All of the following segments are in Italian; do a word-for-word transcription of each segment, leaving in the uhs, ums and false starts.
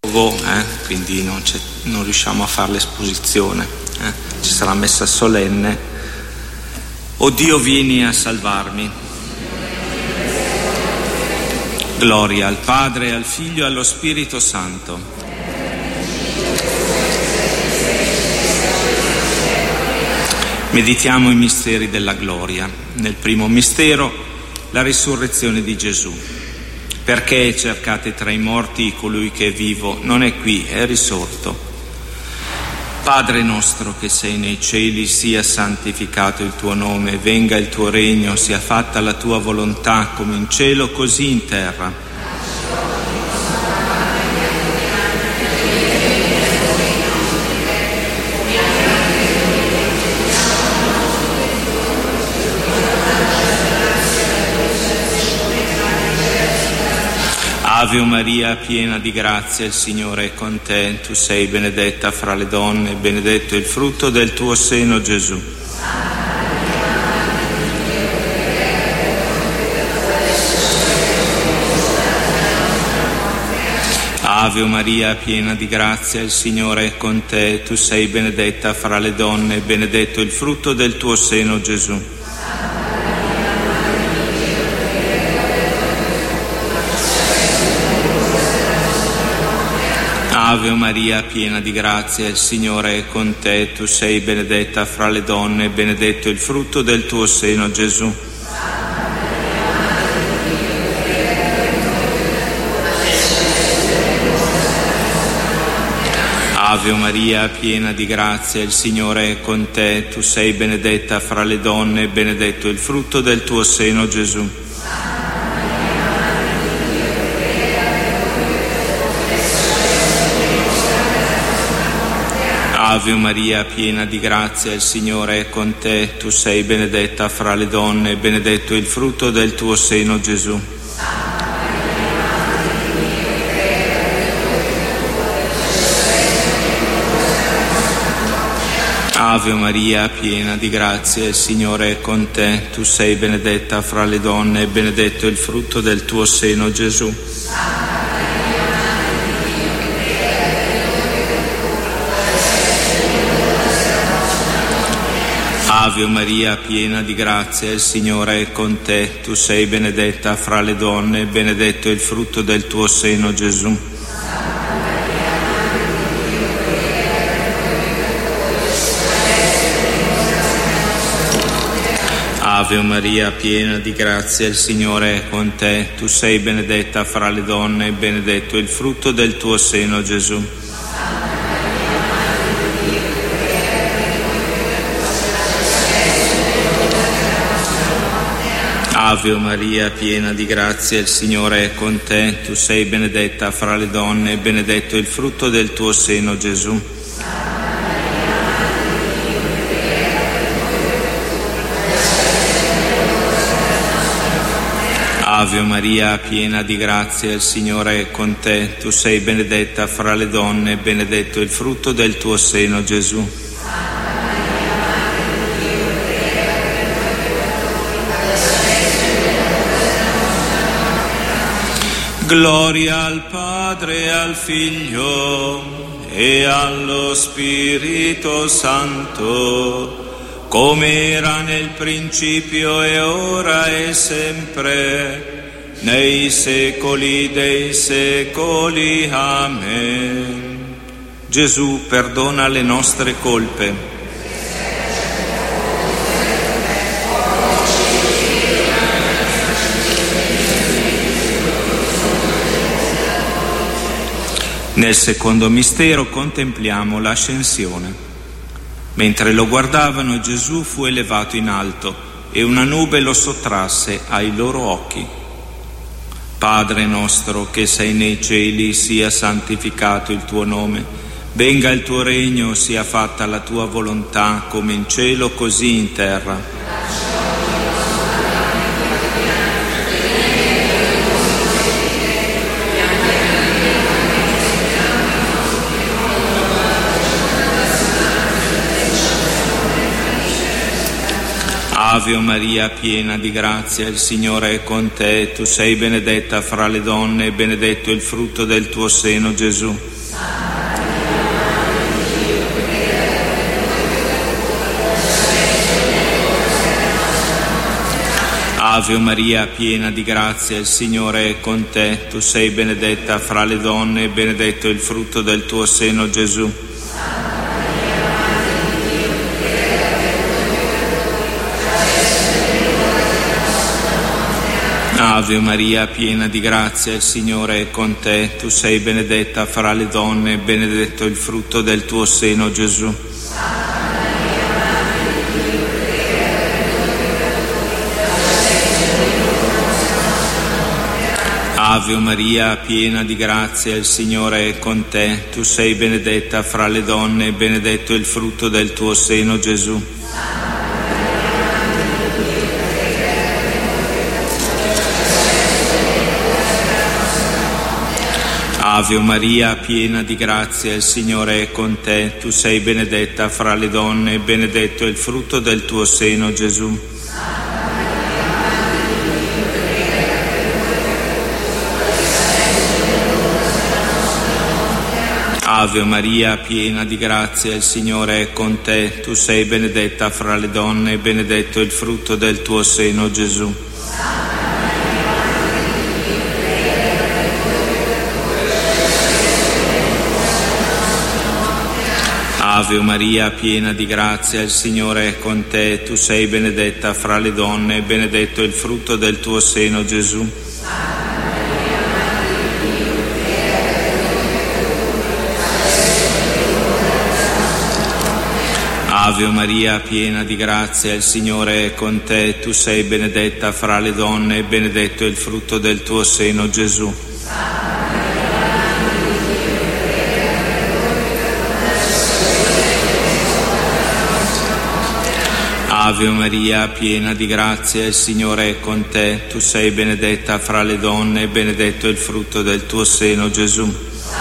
vescovo, eh, quindi non, c'è, non riusciamo a fare l'esposizione, eh. Ci sarà messa solenne. O Dio, vieni a salvarmi. Gloria al Padre, al Figlio e allo Spirito Santo. Meditiamo i misteri della gloria. Nel primo mistero, la risurrezione di Gesù. Perché cercate tra i morti colui che è vivo? Non è qui, è risorto. Padre nostro che sei nei cieli, sia santificato il tuo nome, venga il tuo regno, sia fatta la tua volontà come in cielo così in terra. Ave Maria, piena di grazia, il Signore è con te. Tu sei benedetta fra le donne, benedetto il frutto del tuo seno, Gesù. Ave Maria, piena di grazia, il Signore è con te. Tu sei benedetta fra le donne, benedetto il frutto del tuo seno, Gesù. Ave Maria, piena di grazia, il Signore è con te. Tu sei benedetta fra le donne, benedetto il frutto del tuo seno, Gesù. Ave Maria, piena di grazia, il Signore è con te. Tu sei benedetta fra le donne, benedetto il frutto del tuo seno, Gesù. Ave Maria, piena di grazia, il Signore è con te. Tu sei benedetta fra le donne, benedetto il frutto del tuo seno, Gesù. Ave Maria, piena di grazia, il Signore è con te. Tu sei benedetta fra le donne, benedetto il frutto del tuo seno, Gesù. Ave Maria, piena di grazia, il Signore è con te. Tu sei benedetta fra le donne, benedetto il frutto del tuo seno, Gesù. Ave Maria, piena di grazia, il Signore è con te. Tu sei benedetta fra le donne, benedetto il frutto del tuo seno, Gesù. Ave Maria, piena di grazia, il Signore è con te. Tu sei benedetta fra le donne, benedetto il frutto del tuo seno, Gesù. Ave Maria, piena di grazia, il Signore è con te. Tu sei benedetta fra le donne, benedetto il frutto del tuo seno, Gesù. Gloria al Padre, al Figlio e allo Spirito Santo, come era nel principio e ora e sempre, nei secoli dei secoli. Amen. Gesù, perdona le nostre colpe. Nel secondo mistero contempliamo l'ascensione. Mentre lo guardavano, Gesù fu elevato in alto e una nube lo sottrasse ai loro occhi. Padre nostro che sei nei cieli, sia santificato il tuo nome. Venga il tuo regno, sia fatta la tua volontà come in cielo così in terra. Ave Maria, piena di grazia, il Signore è con te. Tu sei benedetta fra le donne e benedetto il frutto del tuo seno, Gesù. Ave Maria, piena di grazia, il Signore è con te. Tu sei benedetta fra le donne e benedetto il frutto del tuo seno, Gesù. Ave Maria, piena di grazia, il Signore è con te. Tu sei benedetta fra le donne e benedetto il frutto del tuo seno, Gesù. Ave Maria, piena di grazia, il Signore è con te. Tu sei benedetta fra le donne e benedetto il frutto del tuo seno, Gesù. Ave Maria, piena di grazia, il Signore è con te. Tu sei benedetta fra le donne e benedetto il frutto del tuo seno, Gesù. Ave Maria, piena di grazia, il Signore è con te. Tu sei benedetta fra le donne e benedetto il frutto del tuo seno, Gesù. Ave Maria, piena di grazia, il Signore è con te. Tu sei benedetta fra le donne e benedetto il frutto del tuo seno, Gesù. Ave Maria, piena di grazia, il Signore è con te. Tu sei benedetta fra le donne e benedetto il frutto del tuo seno, Gesù. Ave Maria, piena di grazia, il Signore è con te. Tu sei benedetta fra le donne e benedetto il frutto del tuo seno, Gesù.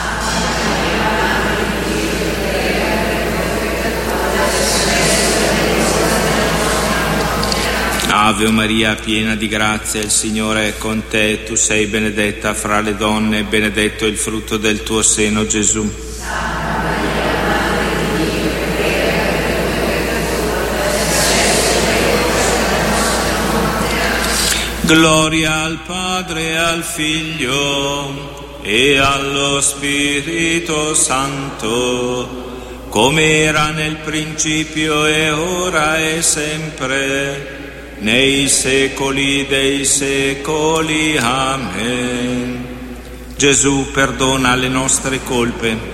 Ave Maria, piena di grazia, il Signore è con te. Tu sei benedetta fra le donne e benedetto il frutto del tuo seno, Gesù. Gloria al Padre, al Figlio e allo Spirito Santo, come era nel principio e ora e sempre, nei secoli dei secoli. Amen. Gesù, perdona le nostre colpe.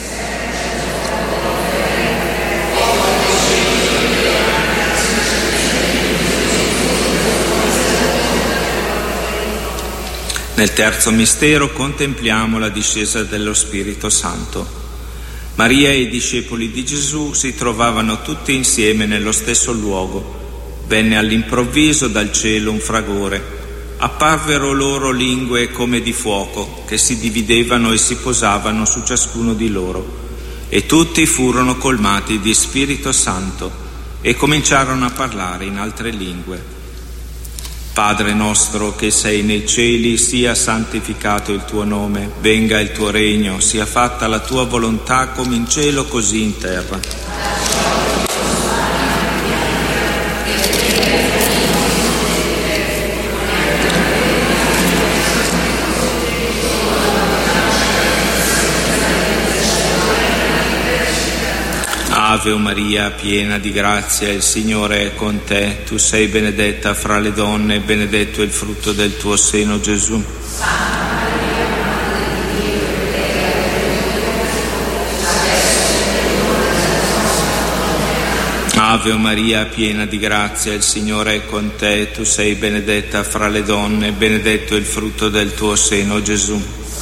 Nel terzo mistero contempliamo la discesa dello Spirito Santo. Maria e i discepoli di Gesù si trovavano tutti insieme nello stesso luogo. Venne all'improvviso dal cielo un fragore. Apparvero loro lingue come di fuoco, che si dividevano e si posavano su ciascuno di loro. E tutti furono colmati di Spirito Santo e cominciarono a parlare in altre lingue. Padre nostro che sei nei cieli, sia santificato il tuo nome, venga il tuo regno, sia fatta la tua volontà come in cielo così in terra. Ave Maria, piena di grazia, il Signore è con te. Tu sei benedetta fra le donne e benedetto il frutto del tuo seno, Gesù. Ave Maria, piena di grazia, il Signore è con te. Tu sei benedetta fra le donne e benedetto il frutto del tuo seno, Gesù.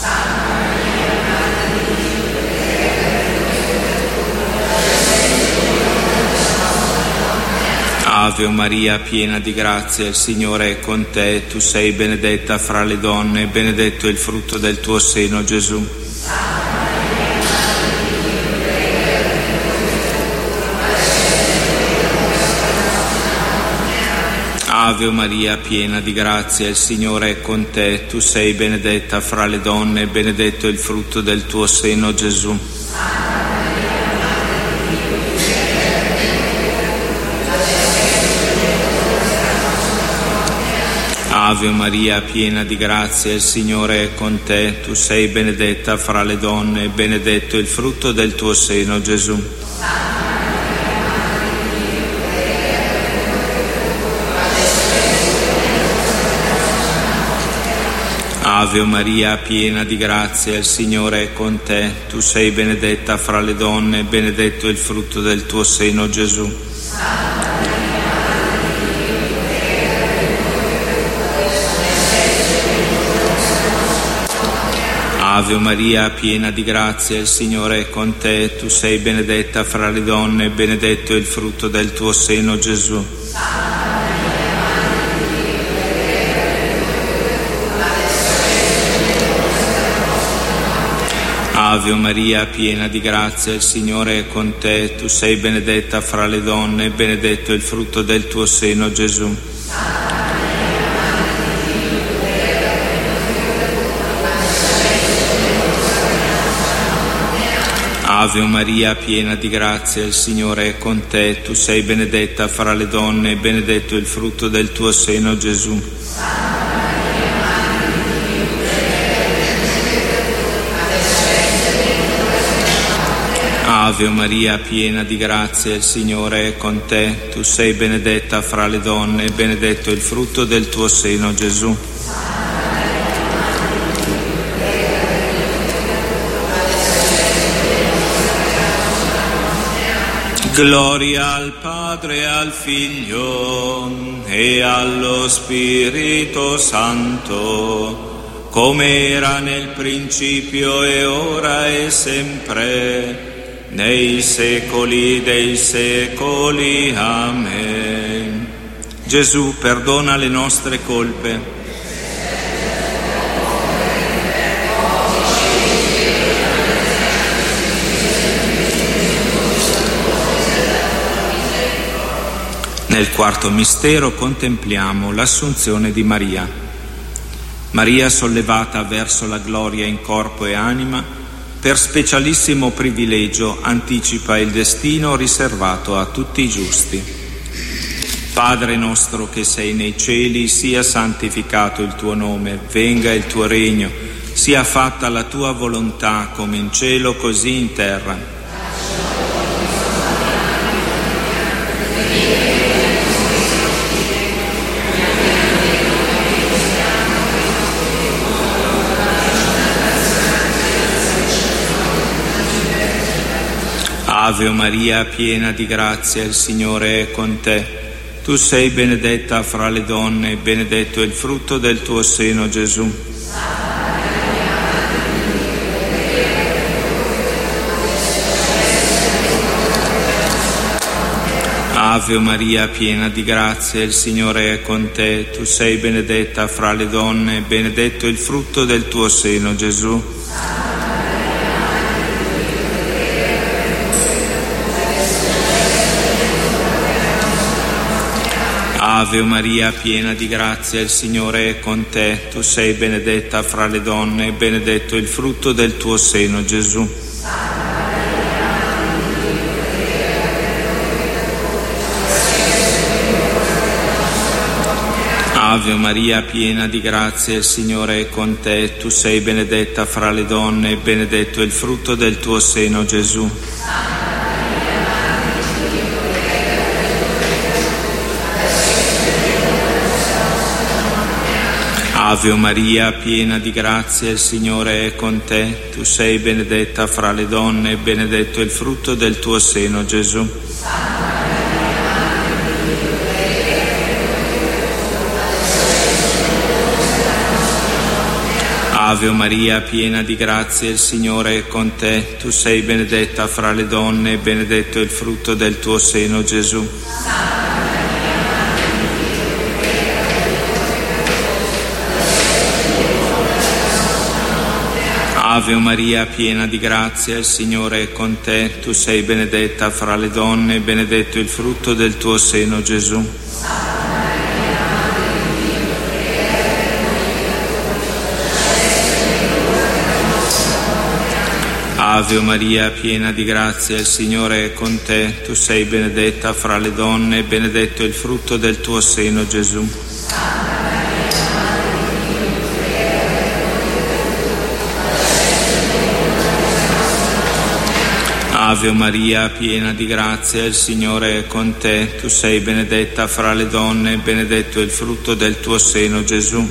Ave Maria, piena di grazia, il Signore è con te. Tu sei benedetta fra le donne e benedetto il frutto del tuo seno, Gesù. Ave Maria, piena di grazia, il Signore è con te. Tu sei benedetta fra le donne e benedetto il frutto del tuo seno, Gesù. Ave Maria, piena di grazia, il Signore è con te. Tu sei benedetta fra le donne e benedetto il frutto del tuo seno, Gesù. Ave Maria, piena di grazia, il Signore è con te. Tu sei benedetta fra le donne e benedetto il frutto del tuo seno, Gesù. Ave Maria, piena di grazia, il Signore è con te. Tu sei benedetta fra le donne e benedetto il frutto del tuo seno, Gesù. Ave Maria, piena di grazia, il Signore è con te. Tu sei benedetta fra le donne e benedetto il frutto del tuo seno, Gesù. Ave Maria, piena di grazia, il Signore è con te. Tu sei benedetta fra le donne e benedetto il frutto del tuo seno, Gesù. Ave Maria, piena di grazia, il Signore è con te. Tu sei benedetta fra le donne e benedetto il frutto del tuo seno, Gesù. Gloria al Padre, e al Figlio e allo Spirito Santo, come era nel principio e ora e sempre, nei secoli dei secoli. Amen. Gesù, perdona le nostre colpe. Nel quarto mistero contempliamo l'Assunzione di Maria. Maria, sollevata verso la gloria in corpo e anima, per specialissimo privilegio anticipa il destino riservato a tutti i giusti. Padre nostro che sei nei cieli, sia santificato il tuo nome, venga il tuo regno, sia fatta la tua volontà come in cielo così in terra. Ave Maria, piena di grazia, il Signore è con te. Tu sei benedetta fra le donne e benedetto il frutto del tuo seno, Gesù. Ave Maria, piena di grazia, il Signore è con te. Tu sei benedetta fra le donne e benedetto il frutto del tuo seno, Gesù. Ave Maria, piena di grazia, il Signore è con te. Tu sei benedetta fra le donne e benedetto il frutto del tuo seno, Gesù. Ave Maria, piena di grazia, il Signore è con te. Tu sei benedetta fra le donne e benedetto il frutto del tuo seno, Gesù. Ave Maria, piena di grazia, il Signore è con te. Tu sei benedetta fra le donne e benedetto il frutto del tuo seno, Gesù. Ave Maria, piena di grazia, il Signore è con te. Tu sei benedetta fra le donne e benedetto il frutto del tuo seno, Gesù. Ave Maria, piena di grazia, il Signore è con te. Tu sei benedetta fra le donne e benedetto il frutto del tuo seno, Gesù. Ave Maria, piena di grazia, il Signore è con te. Tu sei benedetta fra le donne, e benedetto è il frutto del tuo seno, Gesù. Ave Maria, piena di grazia, il Signore è con te. Tu sei benedetta fra le donne, e benedetto è il frutto del tuo seno, Gesù.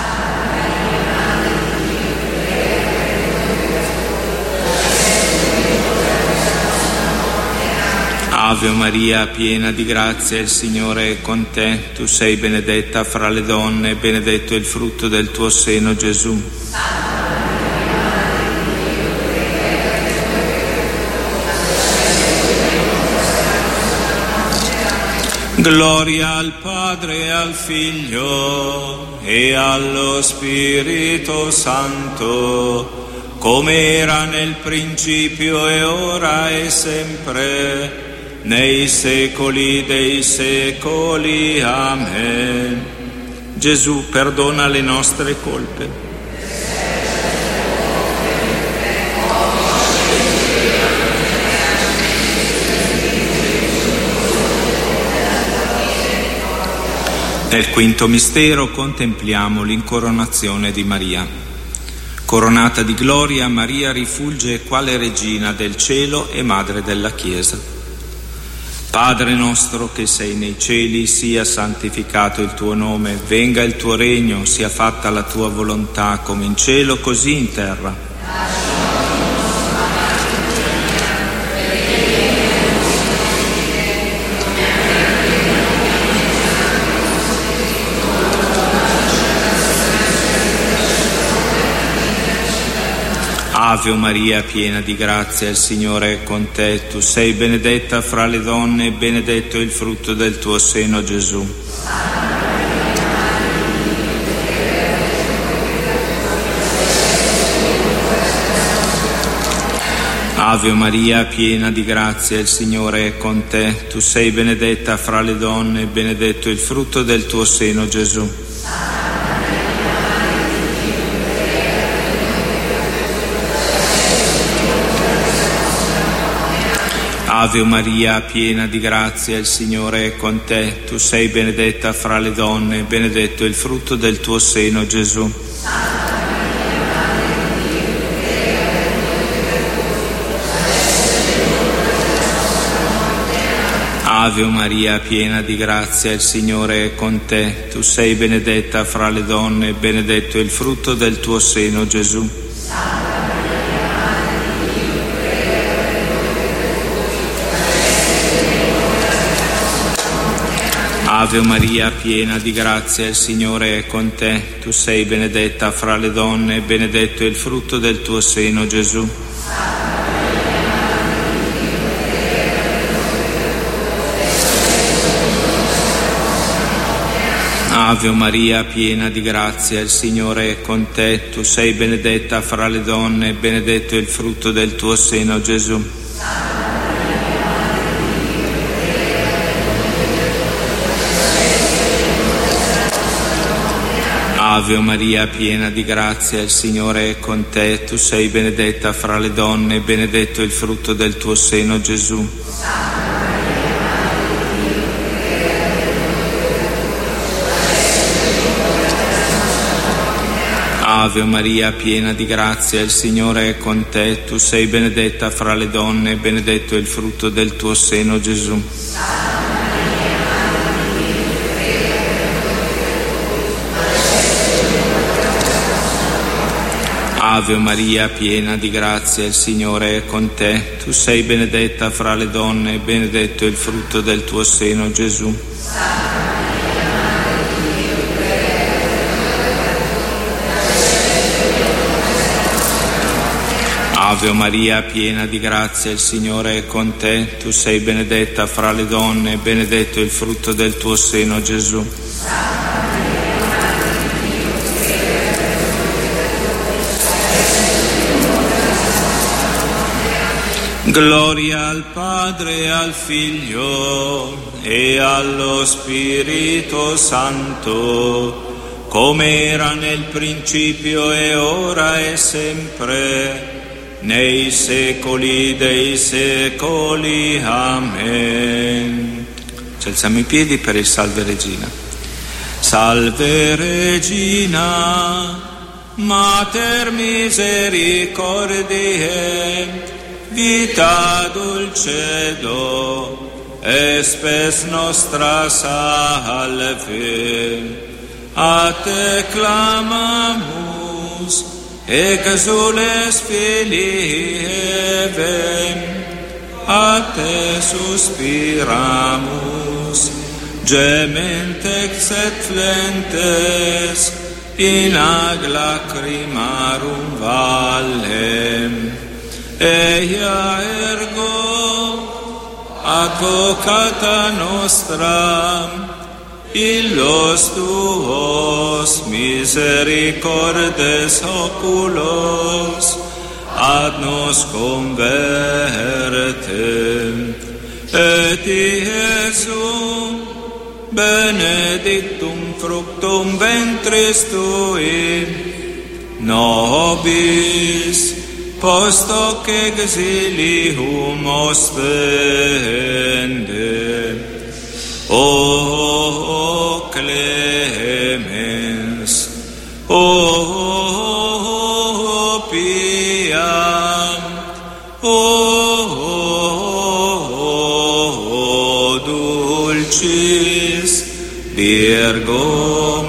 Ave Maria, piena di grazia, il Signore è con te. Tu sei benedetta fra le donne, e benedetto è il frutto del tuo seno, Gesù. Gloria al Padre e al Figlio e allo Spirito Santo, come era nel principio e ora e sempre, nei secoli dei secoli. Amen. Gesù, perdona le nostre colpe. Nel quinto mistero contempliamo l'incoronazione di Maria. Coronata di gloria, Maria rifulge quale regina del cielo e madre della Chiesa. Padre nostro che sei nei cieli, sia santificato il tuo nome, venga il tuo regno, sia fatta la tua volontà come in cielo così in terra. Ave Maria, piena di grazia, il Signore è con te. Tu sei benedetta fra le donne, e benedetto è il frutto del tuo seno, Gesù. Ave Maria, piena di grazia, il Signore è con te. Tu sei benedetta fra le donne, e benedetto è il frutto del tuo seno, Gesù. Ave Maria, piena di grazia, il Signore è con te. Tu sei benedetta fra le donne, e benedetto è il frutto del tuo seno, Gesù. Ave Maria, piena di grazia, il Signore è con te. Tu sei benedetta fra le donne, e benedetto è il frutto del tuo seno, Gesù. Ave Maria, piena di grazia, il Signore è con te. Tu sei benedetta fra le donne, e benedetto è il frutto del tuo seno, Gesù. Ave Maria, piena di grazia, il Signore è con te. Tu sei benedetta fra le donne, e benedetto è il frutto del tuo seno, Gesù. Ave Maria, piena di grazia, il Signore è con te. Tu sei benedetta fra le donne, e benedetto è il frutto del tuo seno, Gesù. Ave Maria, piena di grazia, il Signore è con te. Tu sei benedetta fra le donne, e benedetto è il frutto del tuo seno, Gesù. Ave Maria, piena di grazia, il Signore è con te. Tu sei benedetta fra le donne, e benedetto è il frutto del tuo seno, Gesù. Ave Maria, piena di grazia, il Signore è con te. Tu sei benedetta fra le donne, e benedetto è il frutto del tuo seno, Gesù. Gloria al Padre, al Figlio e allo Spirito Santo, come era nel principio e ora e sempre, nei secoli dei secoli. Amen. Ci alziamo i piedi per il Salve Regina. Salve Regina, Mater misericordiae, vita dulcedo, et spes nostra salve. A te clamamus, exules filii Evem, a te suspiramus, gementes et flentes, in ag lacrimarum vallem. Eia ergo, advocata nostra, illos tuos misericordes oculos ad nos convertem. Et Iesum benedictum fructum ventris tui, nobis post hoc exilium ostende. O clemens, o pia, o dulcis Virgo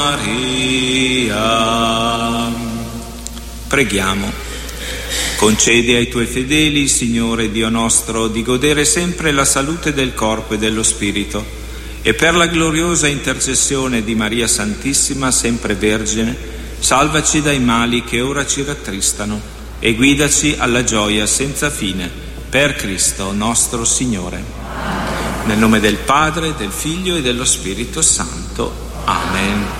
Maria. Preghiamo. Concedi ai tuoi fedeli, Signore Dio nostro, di godere sempre la salute del corpo e dello spirito, e per la gloriosa intercessione di Maria Santissima, sempre Vergine, salvaci dai mali che ora ci rattristano e guidaci alla gioia senza fine, per Cristo nostro Signore. Nel nome del Padre, del Figlio e dello Spirito Santo. Amen.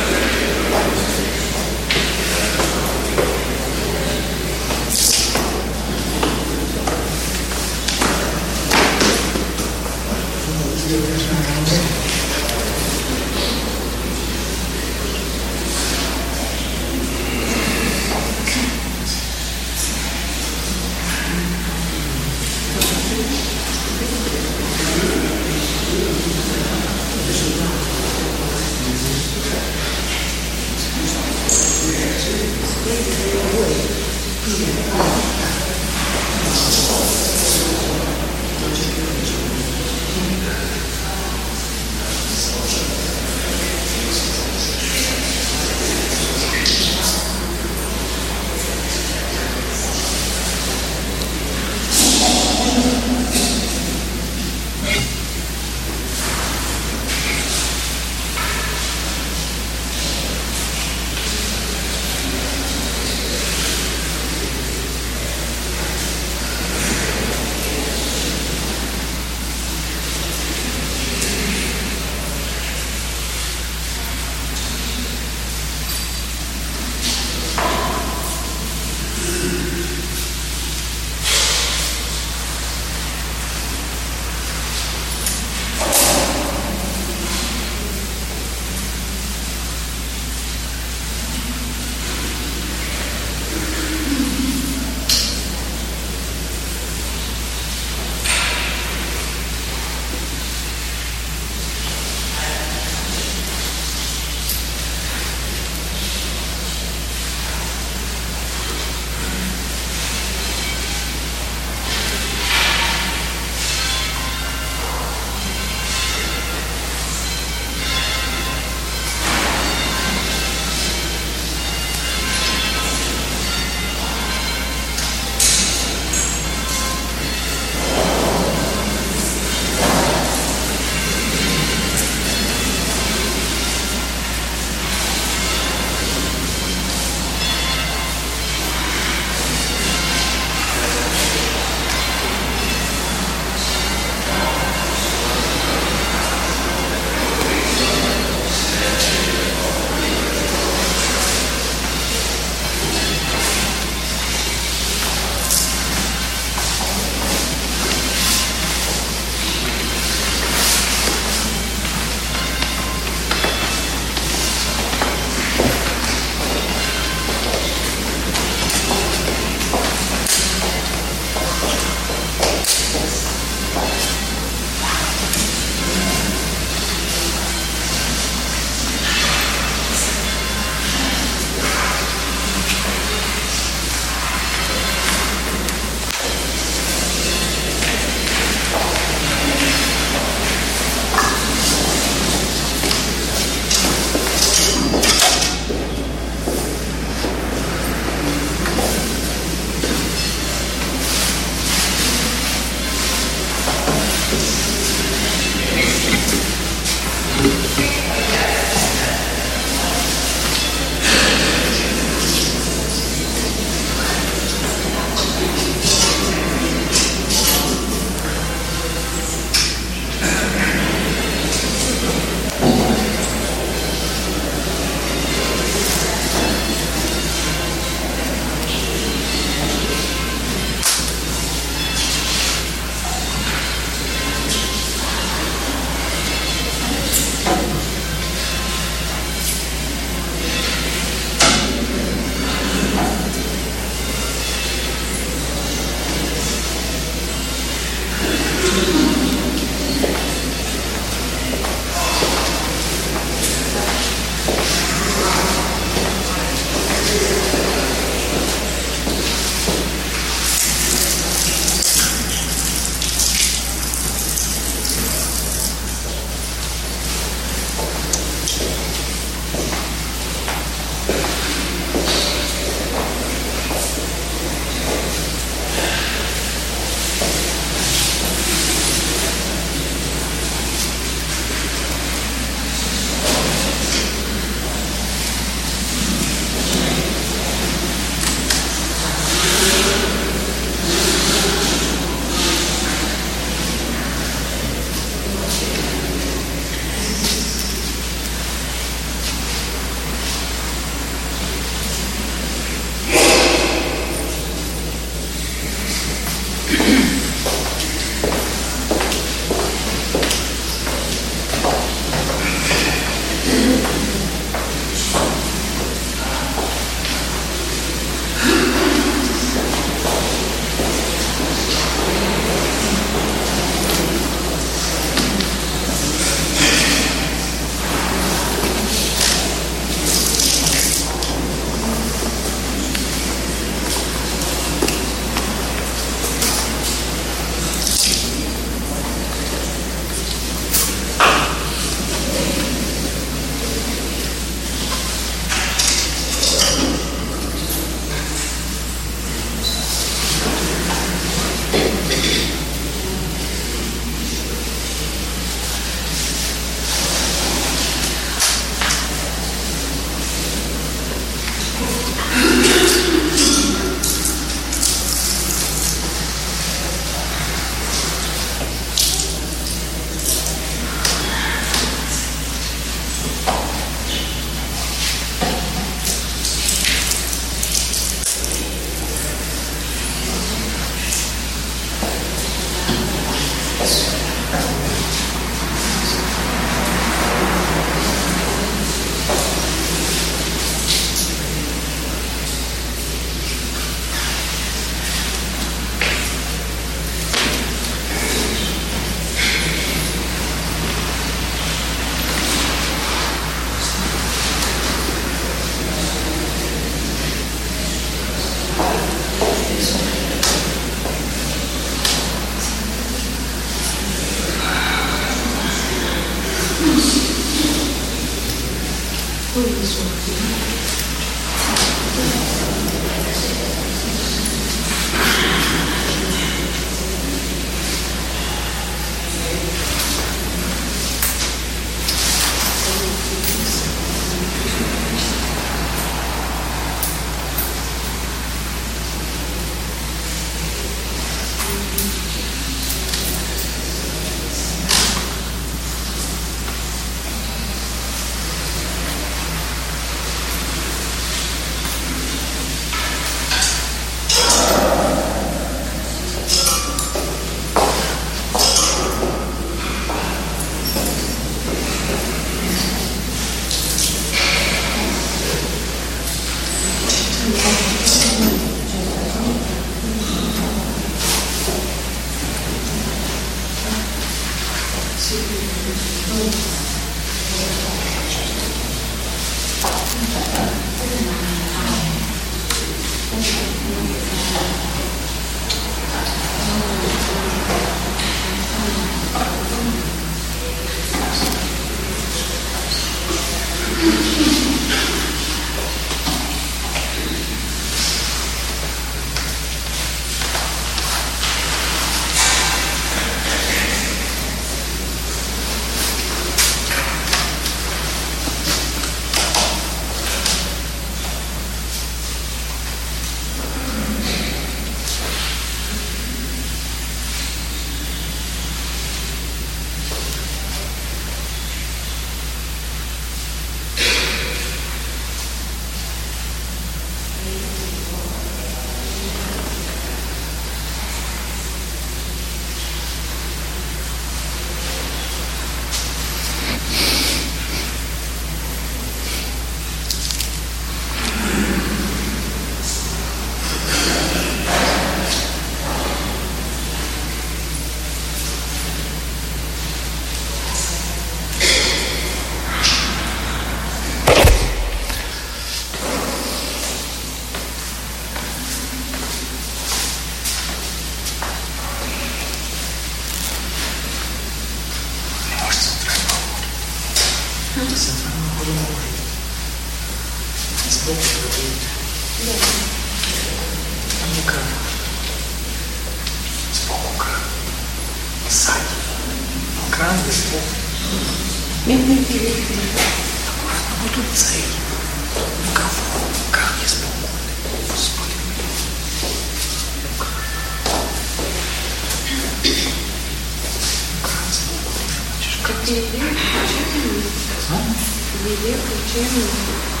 Великий, чем? Великий, чем?